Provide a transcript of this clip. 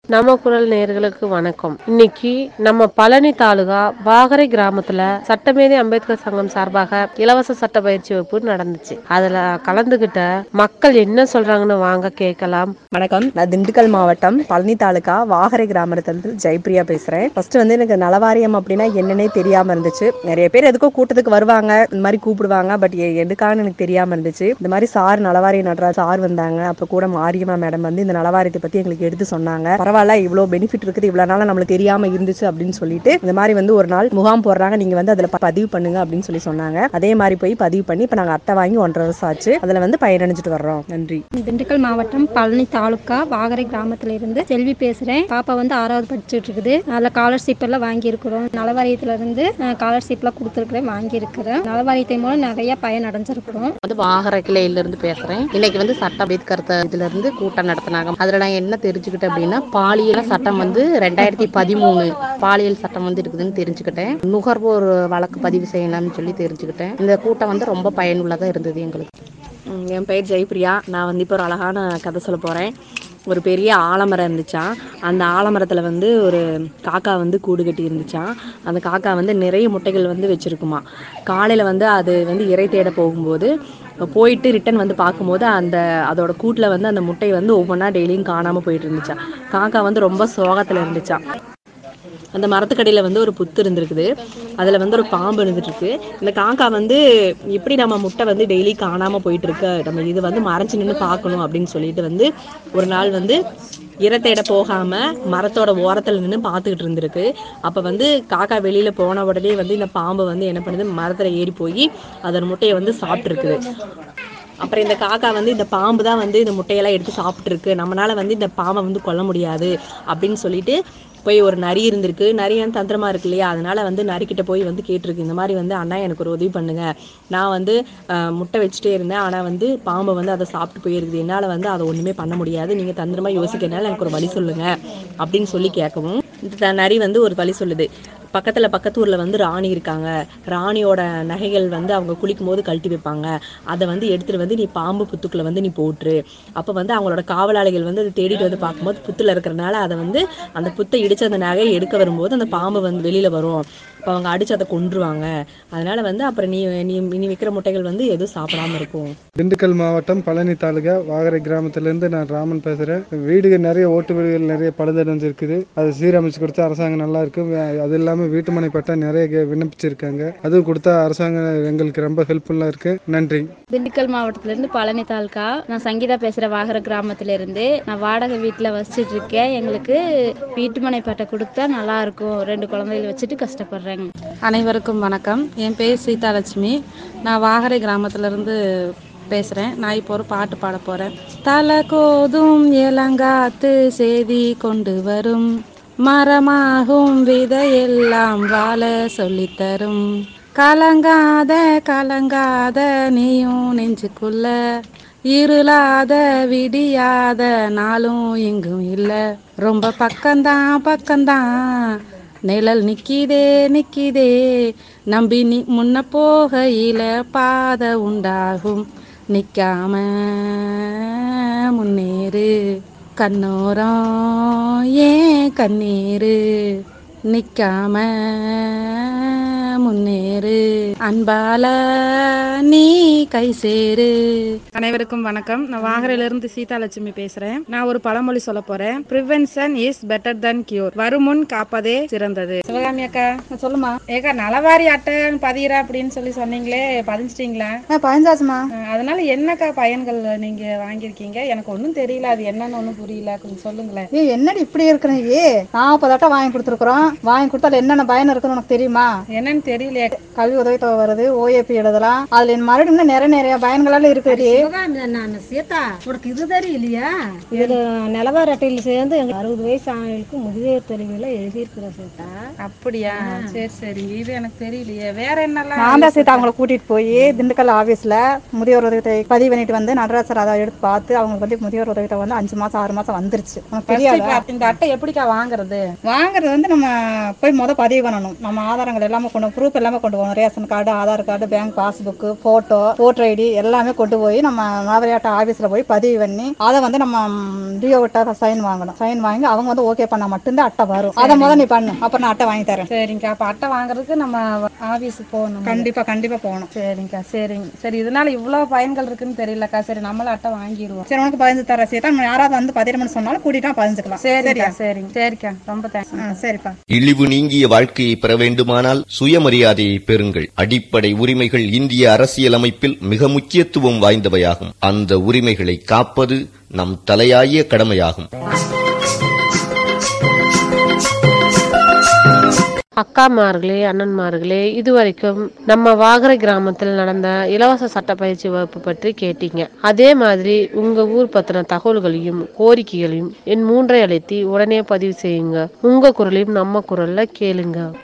நம்ம குரல் நேயர்களுக்கு வணக்கம். இன்னைக்கு நம்ம பழனி தாலுகா வாகரை கிராமத்துல சட்டமேதை அம்பேத்கர் சங்கம் சார்பாக இலவச சட்ட பயிற்சி வகுப்பு நடந்துச்சு. அதுல கலந்துகிட்ட மக்கள் என்ன சொல்றாங்கன்னு வாங்க கேட்கலாம். வணக்கம். நான் திண்டுக்கல் மாவட்டம் பழனி தாலுகா வாகரை கிராமத்திலிருந்து ஜெயப்பிரியா பேசுறேன். ஃபர்ஸ்ட் எனக்கு நலவாரியம் அப்படின்னா என்னன்னே தெரியாம இருந்துச்சு. நிறைய பேர் எதுக்கோ கூட்டத்துக்கு வருவாங்க, இந்த மாதிரி கூப்பிடுவாங்க. பட் எதுக்கான்னு எனக்கு தெரியாம இருந்துச்சு. இந்த மாதிரி சார் நலவாரிய நடராஜ் சார் வந்தாங்க. அப்ப கூட மாரியம்மா மேடம் வந்து இந்த நலவாரியத்தை பத்தி எங்களுக்கு எடுத்து சொன்னாங்க. பரவாயில்ல, இவ்வளவு பெனிஃபிட் இருக்குது, இவ்வளவு நாள நம்மளுக்கு தெரியாம இருந்துச்சு அப்படின்னு சொல்லிட்டு இந்த மாதிரி வந்து ஒரு நாள் முகாம் போடுறாங்க, நீங்க வந்து அதுல பதிவு பண்ணுங்க அப்படின்னு சொல்லி சொன்னாங்க. அதே மாதிரி போய் பதிவு பண்ணி இப்ப நாங்க அட்டை வாங்கி 1.5 வருஷம் ஆச்சு. அதுல வந்து பயனடைஞ்சிட்டு வர்றோம். நன்றி. திண்டுக்கல் மாவட்டம் பழனி தாலுக்கா வாகரை கிராமத்துல இருந்து செல்வி பேசுறேன். பாப்பா வந்து 6வது படிச்சுட்டு இருக்குது. அதில் ஸ்காலர்ஷிப் எல்லாம் வாங்கி இருக்கிறோம். நலவாரியத்துல இருந்து ஸ்காலர்ஷிப் எல்லாம் கொடுத்துருக்கிறேன், வாங்கி இருக்கிறேன். நலவாரியத்தின் மூலம் நிறைய பயன் அடைஞ்சிருக்கிறோம். வந்து வாகரை கிளையில இருந்து பேசுறேன். இன்னைக்கு வந்து சட்ட அம்பேத்கர் இதுல இருந்து கூட்டம் நடத்தினாங்க. அதுல நான் என்ன தெரிஞ்சுக்கிட்டேன் அப்படின்னா, பாலியல் சட்டம் வந்து 2013 பாலியல் சட்டம் வந்து இருக்குதுன்னு தெரிஞ்சுக்கிட்டேன். நுகர்வோர் வழக்கு பதிவு செய்யலாம்னு சொல்லி தெரிஞ்சுக்கிட்டேன். இந்த கூட்டம் வந்து ரொம்ப பயனுள்ளதா இருந்தது எங்களுக்கு. என் பெயர் ஜெயப்பிரியா. நான் வந்து இப்போ ஒரு அழகான கதை சொல்ல போகிறேன். ஒரு பெரிய ஆலமரம் இருந்துச்சான். அந்த ஆலமரத்தில் வந்து ஒரு காக்கா வந்து கூடு கட்டி இருந்துச்சான். அந்த காக்கா வந்து நிறைய முட்டைகள் வந்து வச்சுருக்குமா. காலையில் வந்து அது வந்து இறை தேட போகும்போது போயிட்டு ரிட்டன் வந்து பார்க்கும்போது அதோட கூட்டில் வந்து அந்த முட்டை வந்து ஒவ்வொன்றா டெய்லியும் காணாமல் போயிட்டு இருந்துச்சான். காக்கா வந்து ரொம்ப சோகத்தில் இருந்துச்சான். அந்த மரத்துக்கடியில் வந்து ஒரு புத்து இருந்திருக்குது. அதில் வந்து ஒரு பாம்பு இருந்துட்டு இருக்கு. இந்த காக்கா வந்து இப்படி நம்ம முட்டை வந்து டெய்லி காணாமல் போயிட்டு இருக்கு, நம்ம இது வந்து மறைச்சு நின்று பார்க்கணும் அப்படின்னு சொல்லிட்டு வந்து ஒரு நாள் வந்து இறத்தேட போகாம மரத்தோட ஓரத்தில் நின்று பார்த்துக்கிட்டு இருந்திருக்கு. அப்போ வந்து காக்கா வெளியில போன உடனே வந்து இந்த பாம்பு வந்து என்ன பண்ணுது, மரத்தில் ஏறி போய் அதன் முட்டையை வந்து சாப்பிட்டு இருக்குது. அப்புறம் இந்த காக்கா வந்து இந்த பாம்பு தான் வந்து இந்த முட்டையெல்லாம் எடுத்து சாப்பிட்டு இருக்கு, நம்மளால வந்து இந்த பாம்பை வந்து கொல்ல முடியாது அப்படின்னு சொல்லிட்டு போய் ஒரு நரி இருந்திருக்கு. நரியான தந்திரமா இருக்கு இல்லையா, அதனால வந்து நரிக்கிட்ட போய் வந்து கேட்டிருக்கு, இந்த மாதிரி வந்து அண்ணா எனக்கு ஒரு உதவி பண்ணுங்க, நான் வந்து முட்டை வச்சுட்டே இருந்தேன், ஆனால் வந்து பாம்பை வந்து அதை சாப்பிட்டு போயிருக்குது, என்னால் வந்து அதை ஒன்றுமே பண்ண முடியாது, நீங்கள் தந்திரமா யோசிக்கிறதுனால எனக்கு ஒரு வழி சொல்லுங்க அப்படின்னு சொல்லி கேட்கவும் இந்த நரி வந்து ஒரு வழி சொல்லுது. பக்கத்தூரில் வந்து ராணி இருக்காங்க, ராணியோட நகைகள் வந்து அவங்க குளிக்கும் போது கழட்டி வைப்பாங்க, அதை வந்து எடுத்துகிட்டு வந்து நீ பாம்பு புத்துக்குள்ளே வந்து நீ போட்டுரு. அப்போ வந்து அவங்களோட காவலாளிகள் வந்து அதை தேடிட்டு வந்து பார்க்கும்போது புத்தில் இருக்கிறனால அதை வந்து அந்த புத்தை இடித்து அந்த நகையை எடுக்க வரும்போது அந்த பாம்பு வந்து வெளியில் வரும். இப்போ அவங்க அடித்து அதை கொன்றுவாங்க. அதனால வந்து அப்புறம் நீ வைக்கிற முட்டைகள் வந்து எதுவும் சாப்பிடாம இருக்கும். திண்டுக்கல் மாவட்டம் பழனி தாலுகா வாகரை கிராமத்திலேருந்து நான் ராமன் பேசுகிறேன். வீடுகள் நிறைய ஓட்டு வீடுகள் நிறைய பழுதடைஞ்சிருக்குது. அது சீரமைச்சு கொடுத்தா அரசாங்கம் நல்லா இருக்கும். அது இல்லாமல் வீட்டுமனை பட்டா நிறைய விண்ணப்பிச்சிருக்காங்க, அதுவும் கொடுத்தா அரசாங்கம் எங்களுக்கு ரொம்ப ஹெல்ப்ஃபுல்லாக இருக்கு. நன்றி. திண்டுக்கல் மாவட்டத்திலேருந்து பழனி தாலுக்கா. நான் சங்கீதா பேசுகிறேன். வாகரை கிராமத்திலேருந்து நான் வாடகை வீட்டில் வசிச்சுட்டு இருக்கேன். எங்களுக்கு வீட்டுமனை பட்டை கொடுத்தா நல்லா இருக்கும், 2 குழந்தைகள் வச்சுட்டு கஷ்டப்படுறேன். அனைவருக்கும் வணக்கம். என் பேர் சீதாலட்சுமி. நான் வாகரை கிராமத்திலேருந்து பேசுகிறேன். நான் இப்போ ஒரு பாட்டு பாட போகிறேன். தலை கோதும் இளங்காத்து செய்தி கொண்டு வரும், மரமாகும் விதையெல்லாம் வாழ சொல்லித்தரும், கலங்காத நீயும் நெஞ்சுக்குள்ள, இருளாத விடியாத நாளும் எங்கும் இல்லை, ரொம்ப பக்கம்தான் நிழல் நிக்கிதே, நம்பி நீ முன்ன போகையில பாதை உண்டாகும், நிக்காம முன்னேறு, கண்ணோரம் ஏன் கண்ணீரு, நிக்காம முன்னேறு, அன்பால நீ கை சேரு. அனைவருக்கும் வணக்கம். நான் வாகரையிலிருந்து சீதாலட்சுமி பேசுறேன். நான் ஒரு பழமொழி சொல்ல போறேன். Prevention is better than cure. வருமுன் காப்பதே சிறந்தது. சிவகாமி அக்கா சொல்லுமா. ஏக்கா நலவாரி அட்டை பதிகிற அப்படின்னு சொல்லி சொன்னீங்களே, பதிஞ்சிட்டீங்களா? பதிஞ்சாச்சுமா. அதனால என்னக்கா பயன்கள் நீங்க வாங்கியிருக்கீங்க? எனக்கு ஒன்றும் தெரியல, அது என்னன்னு ஒன்றும் புரியல, கொஞ்சம் சொல்லுங்களேன். என்னடி இப்படி இருக்கிறேன்? 40 அட்டை வாங்கி கொடுத்துருக்குறோம். வாங்கி கொடுத்தால என்னென்ன பயன் இருக்குன்னு உனக்கு தெரியுமா? என்னன்னு தெரியலையே. கல்வி உதவித்தொகை வருது, OAP எழுதலாம், அதுல மறுபடியும் நிறைய பயன்கள் இருக்குது. இது தெரியலையா? இதுல நிலவாரி அட்டையில் சேர்ந்து 60 வயசு ஆனவங்களுக்கு முதியோர் தொழில எழுதியிருக்கிறோம் சீதா. அப்படியா? சரி, இது எனக்கு தெரியலையே. வேற என்னெல்லாம்? நான் தான் சீதா அவங்களை கூட்டிட்டு போய் திண்டுக்கல் ஆபீஸ்ல முதியோர் உதவித்தொகை பதிவு பண்ணிட்டு வந்து நடராசர் அதை எடுத்து பார்த்து அவங்களுக்கு வந்து முதியோர் உதவித்தொகை வந்து 5 மாசம் 6 மாசம் வந்துருச்சு. இந்த அட்டை எப்படிக்கா வாங்குறது? வந்து நம்ம போய் பதிவு பண்ணணும். நம்ம ஆதாரங்கள் எல்லாமே ப்ரூஃப் எல்லாமே கொண்டு போகணும். Ration card, card, Aadhaar card, bank passbook, voter ID எல்லாமே கொண்டு போய் நம்ம நலவாரியாட்ட ஆஃபீஸில் போய் பதிவு பண்ணி அதை வந்து நம்ம டிஓ விட்ட சைன் வாங்கணும். சைன் வாங்கி அவங்க வந்து ஓகே பண்ண மட்டும்தான் அட்டை வரும். அதை முதல் நீ பண்ணு, அப்புறம் நான் அட்டை வாங்கி தரேன். சரிங்கக்கா. அப்போ அட்டை வாங்குறதுக்கு நம்ம ஆஃபீஸுக்கு போகணும். கண்டிப்பா போகணும். சரிங்கக்கா. சரிங்க. சரி, இதனால இவ்வளோ பயன்கள் இருக்குன்னு தெரியலக்கா. சரி, நம்மளும் அட்டை வாங்கிடுவோம். சரி, உனக்கு பதினஞ்சு தர சீட்டா யாராவது வந்து பதினஞ்சு சொன்னாலும் கூட்டிட்டு பதினஞ்சுக்கலாம். சரிக்கா. சரிக்கா, ரொம்ப தேங்க்ஸ். சரிப்பா. இழிவு நீங்கிய வாழ்க்கையை பெற வேண்டுமானால் சுயமரியாதையை பெறுங்கள். அடிப்படை உரிமைகள் இந்திய அரசியலமைப்பில் மிக முக்கியத்துவம் வாய்ந்தவையாகும். அந்த உரிமைகளை காப்பது நம் தலையாய கடமையாகும். அக்காமார்களே, அண்ணன்மார்களே, இதுவரைக்கும் நம்ம வாகரை கிராமத்தில் நடந்த இலவச சட்ட பயிற்சி வகுப்பு பற்றி கேட்டீங்க. அதே மாதிரி உங்க ஊர் பத்தின தகவல்களையும் கோரிக்கைகளையும் என் 3 அழைத்து உடனே பதிவு செய்யுங்க. உங்க குரலையும் நம்ம குரல்ல கேளுங்க.